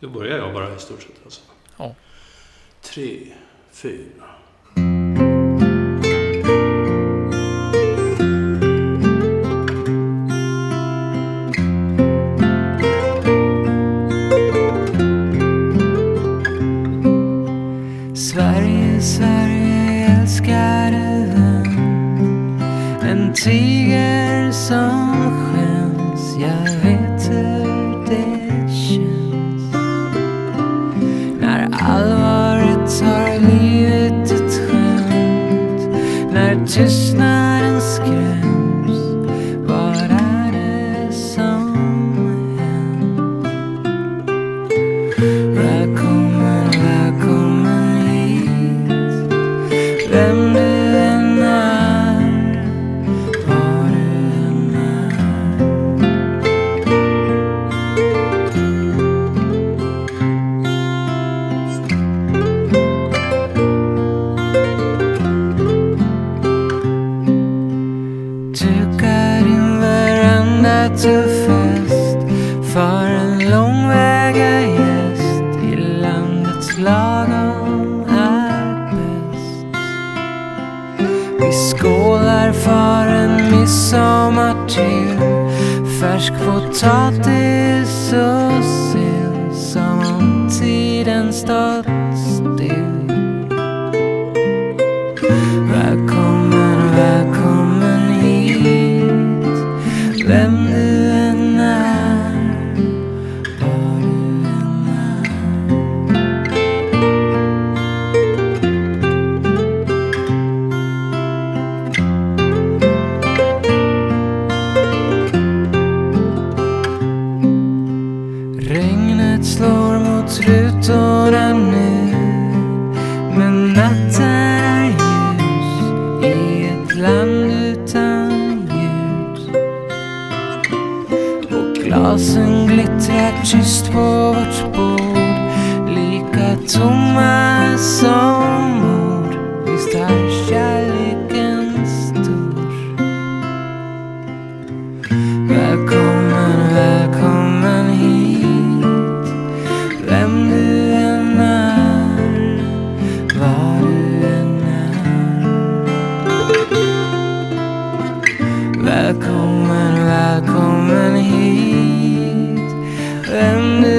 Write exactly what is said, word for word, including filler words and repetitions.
Då börjar jag bara i stort sett alltså. Ja. Tre, fyra. Sverige, Sverige, älskade vän. En tiger som skäms. Jag vet hur det känns. När allvaret tar livet ett skämt. När tystnaden skräms. Vad är det som hänt? Välkommen, välkommen hit. Vem du än är, var du än är. Dukar din veranda till fest för en långväga gäst. I landets lagom är bäst. Vi skålar för en midsommar till. Färsk potatis och sill. Som om tiden stått still. Välkommen, välkommen hit. Vem du än är, var du än är. Regnet slår mot rutorna nu. Men natten är ljus i ett land utan ljus. Och glasen glittrar tyst på vårt bord. Lika tomma som ord. Visst är kärleken stor. Välkommen, välkommen hit. Vem du än är, var du än är. Välkommen, välkommen hit. Vem du